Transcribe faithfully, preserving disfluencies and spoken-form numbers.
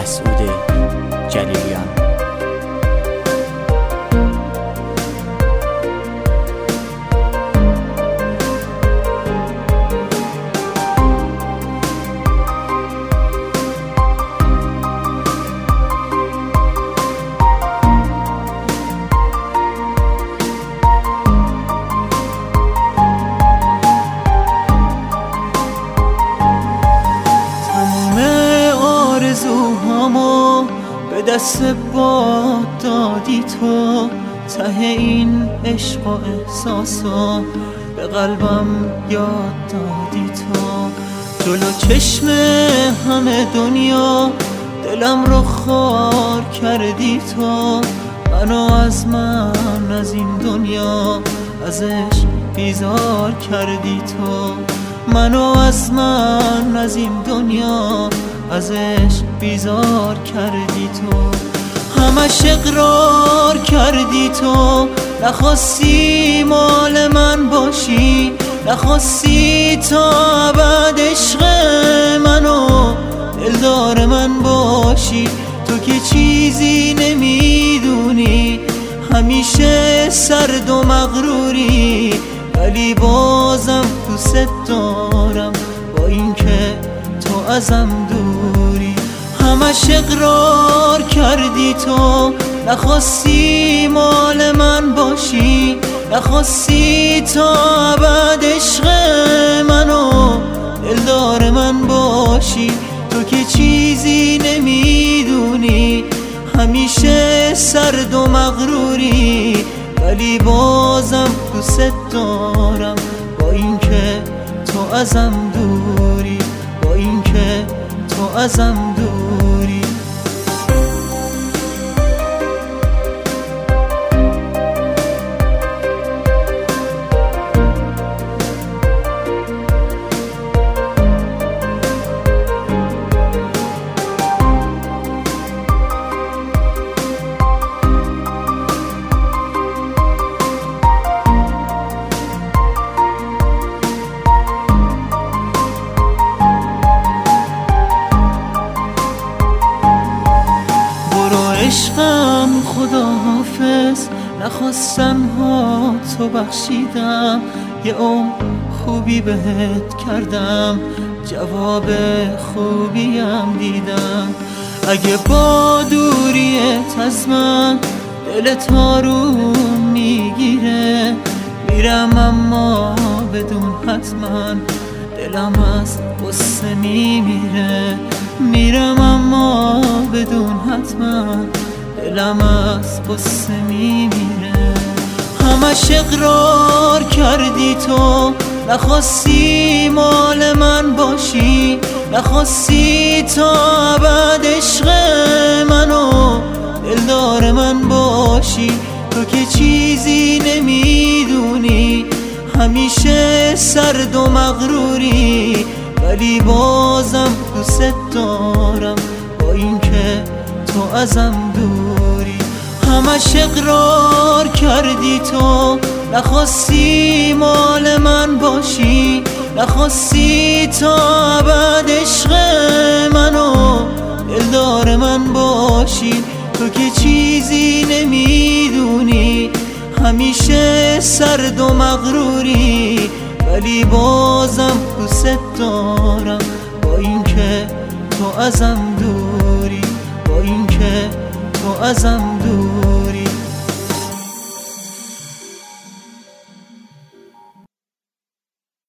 مسعود جلیلیان. به دست باد دادی تو، ته این عشق و احساسا به قلبم یاد دادی تو. جلو چشم همه دنیا دلم رو خار کردی تو. منو از من از این دنیا ازش بیزار کردی تو. منو از من از این دنیا ازش بیزار کردی تو. همش اقرار کردی تو، نخواستی مال من باشی، نخواستی تا ابد عشق منو دلدار من باشی. تو که چیزی نمیدونی، همیشه سرد و مغروری، ولی بازم دوست دارم با اینکه تو ازم دوری. همش اقرار کردی تو، نخواستی مال من باشی، نخواستی تا ابد عشق منو دلدار من باشی. تو که چیزی نمیدونی، همیشه سرد و مغروری، ولی بازم دوست دارم با اینکه تو ازم دوری، با اینکه تو ازم دوری. عشقم خدا حافظ، نخواستم ها تو بخشیدم، یه عمر خوبی بهت کردم، جواب خوبیم دیدم. اگه با دوریت از من دلت آروم میگیره، میرم اما بدون حتما دلم از غصه میمیره. میرم اما بدون حتما دلم از غصه میمیره. همش اقرار کردی تو، نخواستی مال من باشی، نخواستی تا ابد عشق منو دلدار من باشی. تو که چیزی نمیدونی، همیشه سرد و مغروری، ولی بازم دوست دارم با اینکه تو ازم دوری. همش اقرار کردی تو، نخواستی مال من باشی، نخواستی تا ابد عشق منو دلدار من باشی. تو که چیزی نمیدونی، همیشه سرد و مغروری، ولی بازم دوست دارم با اینکه تو ازم دوری، با اینکه تو ازم دوری.